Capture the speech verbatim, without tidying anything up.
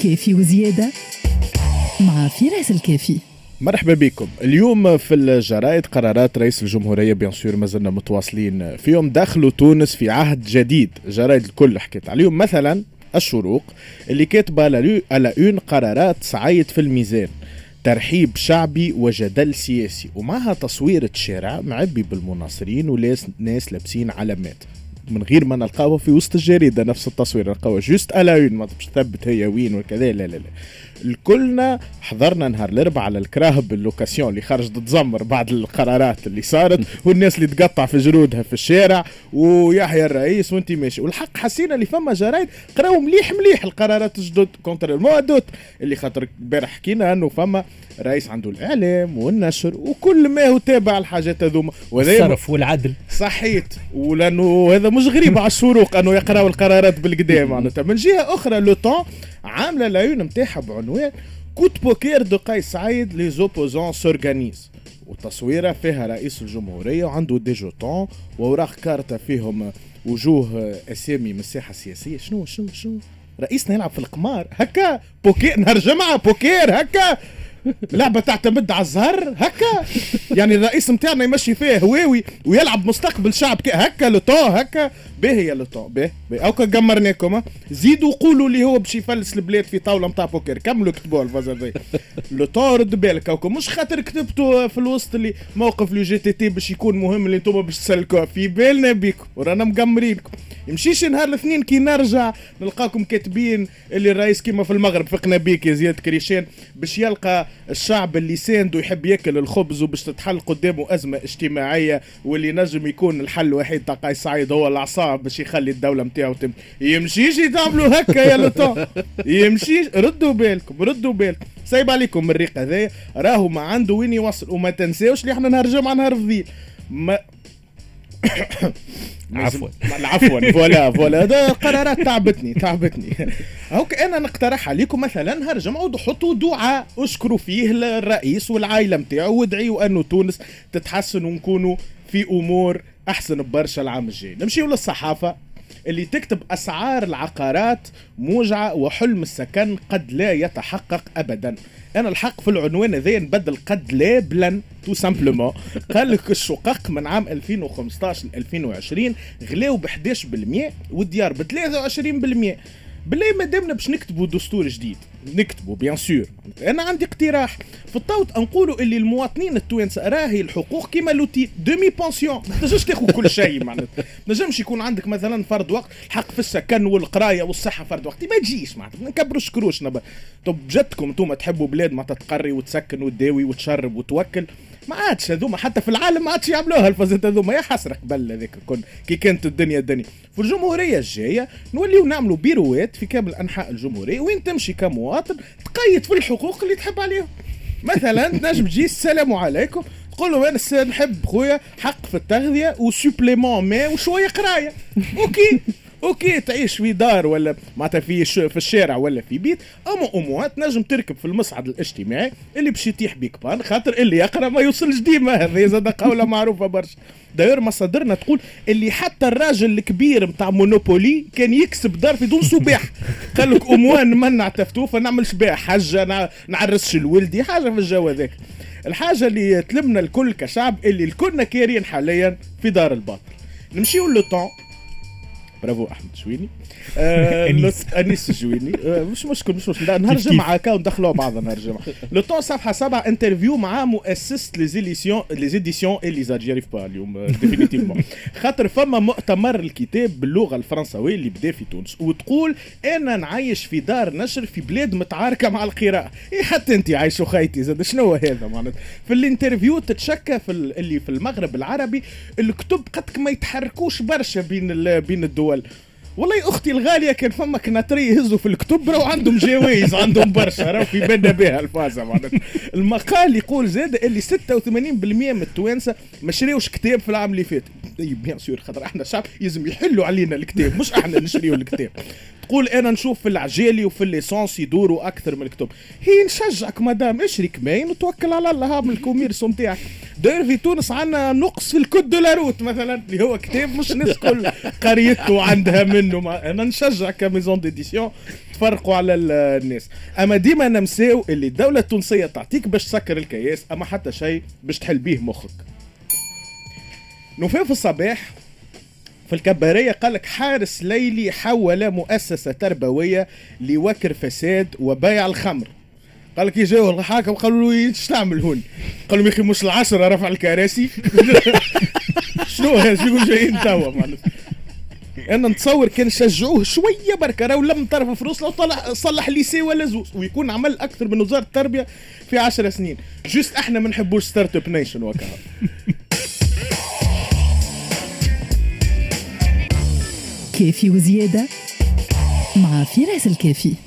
كافي وزيادة مع فراس الكافي. مرحبا بكم. اليوم في الجرائد قرارات رئيس الجمهورية بيان سور ما زلنا متواصلين فيهم. دخلوا تونس في عهد جديد، جرائد الكل حكيت عليهم. مثلا الشروق اللي كاتبه على اون قرارات سعيد في الميزان، ترحيب شعبي وجدل سياسي، ومعها تصويرة شارع معبي بالمناصرين وناس ناس لابسين علامات من غير ما نلقاوها في وسط الجريدة. نفس التصوير نلقاوها جوست ألاون، ما باش تثبت هي وين وكذا. لا لا لا الكلنا حضرنا نهار الاربعاء على الكراهب باللوكاسيون اللي خرجت تزمر بعد القرارات اللي صارت، والناس اللي تقطع في جرودها في الشارع ويحيى الرئيس وانت ماشي. والحق حسينا اللي فما جرايد قراو مليح مليح القرارات الجدد كونتر الموادوت اللي خاطر امبارح حكينا انه فما رئيس عنده الاعلام والنشر وكل ما هو تابع الحاجات هذوما والصرف والعدل. صحيت، ولانه هذا مش غريب على الشروق انه يقراوا القرارات بالقدام. معناتها من جهه اخرى لو طون عامله العيون نتاعها بعنوان كوت بوكير دو قيس سعيد لي زوبوزون سورغانيز، وتصويره فيها رئيس الجمهوريه وعنده دي جوتون ووراق كارتا فيهم وجوه اسامي من الساحه السياسيه. شنو شنو شنو رئيسنا يلعب في القمار هكا؟ بوكير نهار جمعه بوكير هكا؟ لعبة تعتمد على الزهر هكا؟ يعني الرئيس متاعنا يمشي فيه هواوي ويلعب مستقبل شعب هكا لطو هكا؟ باهي يا لطو باهي اوكا قمرناكم. زيدوا قولوا اللي هو باش يفلس البلاد في طاوله متاع بوكر. كملوا كتبوا الفازر ذي لطو. رد بالك اوكا مش خاطر كتبتوا في الوسط اللي موقف لو جي تي تي باش يكون مهم اللي انتم باش تسلكوا في بالنا بيكم ورانا مقمرينكم. يمشيش نهار الاثنين كي نرجع نلقاكم كاتبين اللي الرئيس كيما في المغرب فقنا بيك يا زياد كريشان باش يلقى الشعب اللي ساند ويحب ياكل الخبز وباش تتحل قدامه أزمة اجتماعية واللي نجم يكون الحل الوحيد تاع قيس سعيد هو الأعصاب باش يخلي الدولة متاعو تم. يمشيش يتعملوا هكا يا لطا، يمشيش. ردوا بالكم ردوا بالكم، سايب عليكم من الريق هذايا راهو ما عنده وين يوصل. وما تنساوش اللي احنا نهار جمعة نهار فضيل ما عفوا عفوا فوالا فوالا هذا قرارات تعبتني تعبتني هوك انا نقترح عليكم مثلا نهار جمعة حطوا دعاء اشكروا فيه الرئيس والعائله نتاعو وادعيوا انه تونس تتحسن ونكونوا في امور احسن برشا العام الجاي. نمشيو للصحافه اللي تكتب أسعار العقارات موجعة وحلم السكن قد لا يتحقق أبدا. أنا الحق في العنوان ذي نبدل قد لا بلن تو سامبلومون. قال لك الشقق من عام ألفين وخمسطاش ل ألفين وعشرين غلاو ب إحدى عشر بالمئة والديار ب ثلاثة وعشرين بالمئة. بالله ما دامنا باش نكتبوا دستور جديد نكتبوا بيان سور. انا عندي اقتراح في الطوط نقولوا اللي المواطنين التوانسه راهي الحقوق كيما لوتي دومي بونسيون. ما تنجمش تاخذ كل شيء معناتها. ما نجمش يكون عندك مثلا فرد وقت الحق في السكن والقرايه والصحه فرد وقت ما تجيش معناتها نكبروا الشكروش نبا. طب جدكم انتم تحبوا بلاد ما تتقري وتسكن وتداوي وتشرب وتوكل؟ ما عادش هذوما حتى في العالم ما عادش يعملوها الفازات هذوما. يا حسرك بل هذيك كن كي كانت الدنيا الدنيا. في الجمهوريه الجايه نوليو نعملوا بيروات في كامل انحاء الجمهوريه وين تمشي كمواطن تقيد في الحقوق اللي تحب عليهم. مثلا تنجم تجي السلام عليكم تقول له انا نحب خويا حق في التغذيه وسوبليمون ماء وشويه قرايه. اوكي اوكي تعيش في دار ولا معناتها في في الشارع ولا في بيت. اما اموات نجم تركب في المصعد الاجتماعي اللي باش يتيح بيك بان خاطر اللي يقرا ما يوصلش ديما. هذا زاد قوله معروفه برشا. داير مصادرنا تقول اللي حتى الراجل الكبير متاع مونوبولي كان يكسب دار في دون سباح. قال لك اموان منع تفتوفه نعملش بها حاجه نعرسش لولدي حاجه في الجو هذاك. الحاجه اللي تلمنا الكل كشعب اللي الكلنا كارين حاليا في دار الباطل. نمشيو لو طون. برافو احمد شويني. آه انيس انيس شويني. آه مش مشكل مش مشكل نهار جمعه هكا وندخلوا بعض نهار جمعه. لو طون صفحه سبعة انترفيو مع مؤسسه لي زيديسيون لي زيديسيون اليزا جيريف با اليوم ديفينيتيفمون خاطر فما مؤتمر الكتاب باللغه الفرنسويه اللي بدا في تونس وتقول انا نعيش في دار نشر في بلاد متعاركه مع القراءه. إيه حتى انت عايش خيتي زاد شنو هذا معناتها. في الانترفيو تتشكى في اللي في المغرب العربي الكتب قدك ما يتحركوش برشا بين بين الدول. والله اختي الغاليه كان فما كناتري يهزوا في الكتب راهو عندهم جوائز عندهم برشا راهو في بالنا بها الفازه معناتها. المقال يقول زاد اللي ستة وثمانين بالمئة من التوانسه ما شريوش كتاب في العام اللي فات. بيان سور خاطر احنا شعب لازم يحلوا علينا الكتاب مش احنا نشريو الكتاب. تقول انا نشوف في العجالي وفي الليسانس يدوروا اكثر من الكتب. هي نشجعك مدام اشري كمين وتوكل على الله من الكوميرس نتاعك. داير في تونس عندنا نقص في الكود دو لاروت مثلا اللي هو كتاب مش الناس كل قريته عندها منه. انا نشجع كميزون ديديسيون تفرقوا على الناس. اما ديما نمساو اللي الدوله التونسيه تعطيك باش تسكر الكياس اما حتى شيء باش تحل بيه مخك. نوفيو في الصباح في الكبارية قالك حارس ليلي حول مؤسسة تربوية لوكر فساد وبيع الخمر. قالك يجاو الحاكم قالوا له ايش تعمل هون؟ قالوا يا اخي مش العشرة رفع الكراسي. شنو هذا يقول جايين توا معناتها. انا نتصور كان شجعوه شويه بركه راهو لم طرف فلوس لو طلع صلح ليسي ولا زوز ويكون عمل اكثر من وزاره التربيه في عشر سنين. جوست احنا ما نحبوش ستارت اب نيشن وكذا. كافي وزياده مع فراس الكافي.